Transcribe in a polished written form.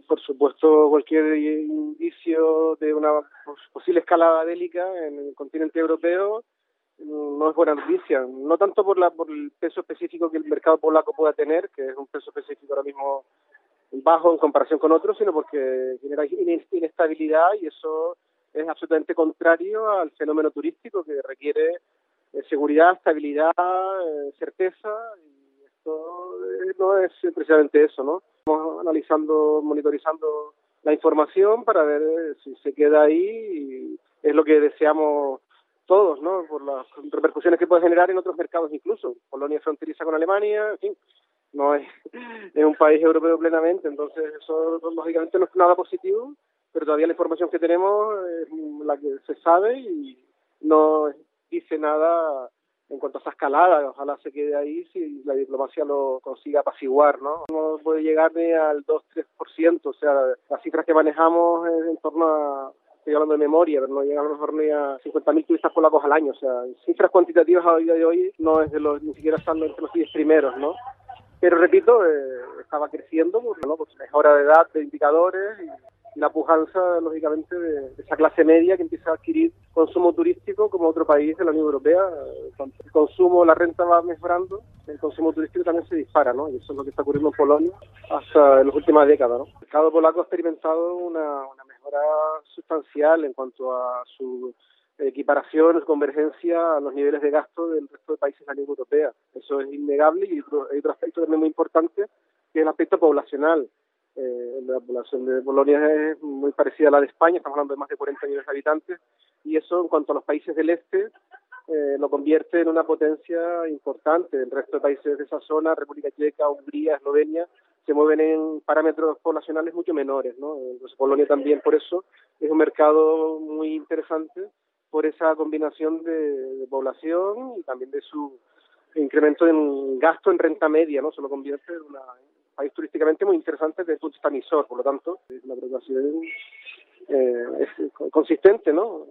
Por supuesto, cualquier indicio de una posible escalada bélica en el continente europeo no es buena noticia, no tanto por el peso específico que el mercado polaco pueda tener, que es un peso específico ahora mismo bajo en comparación con otros, sino porque genera inestabilidad y eso es absolutamente contrario al fenómeno turístico que requiere seguridad, estabilidad, certeza, y esto no es precisamente eso, ¿no? Estamos analizando, monitorizando la información para ver si se queda ahí y es lo que deseamos todos, ¿no? Por las repercusiones que puede generar en otros mercados incluso. Polonia fronteriza con Alemania, en fin, no es, es un país europeo plenamente, entonces eso lógicamente no es nada positivo, pero todavía la información que tenemos es la que se sabe y no dice nada en cuanto a esa escalada. Ojalá se quede ahí si la diplomacia lo consiga apaciguar, ¿no? No puede llegar ni al 2-3%, o sea, las cifras que manejamos es en torno a, estoy hablando de memoria, pero no llegan a lo mejor ni a 50.000 turistas polacos al año, o sea, cifras cuantitativas a día de hoy no es de los, ni siquiera están entre los 10 primeros, ¿no? Pero repito, estaba creciendo, ¿no? Pues mejora de edad, de indicadores y la pujanza, lógicamente, de esa clase media que empieza a adquirir consumo turístico como otro país de la Unión Europea. Cuando el consumo, la renta va mejorando, el consumo turístico también se dispara, ¿no? Y eso es lo que está ocurriendo en Polonia hasta en las últimas décadas, ¿no? El mercado polaco ha experimentado una mejora sustancial en cuanto a su equiparación, convergencia a los niveles de gasto del resto de países de la Unión Europea. Eso es innegable y hay otro aspecto también muy importante, que es el aspecto poblacional. La población de Polonia es muy parecida a la de España, estamos hablando de más de 40 millones de habitantes, y eso en cuanto a los países del este lo convierte en una potencia importante. El resto de países de esa zona, República Checa, Hungría, Eslovenia, se mueven en parámetros poblacionales mucho menores, ¿no? Entonces Polonia también por eso es un mercado muy interesante por esa combinación de población y también de su incremento en gasto en renta media, ¿no? Se lo convierte en un país turísticamente muy interesante desde el punto de vista emisor, por lo tanto, es una preocupación es consistente, ¿no?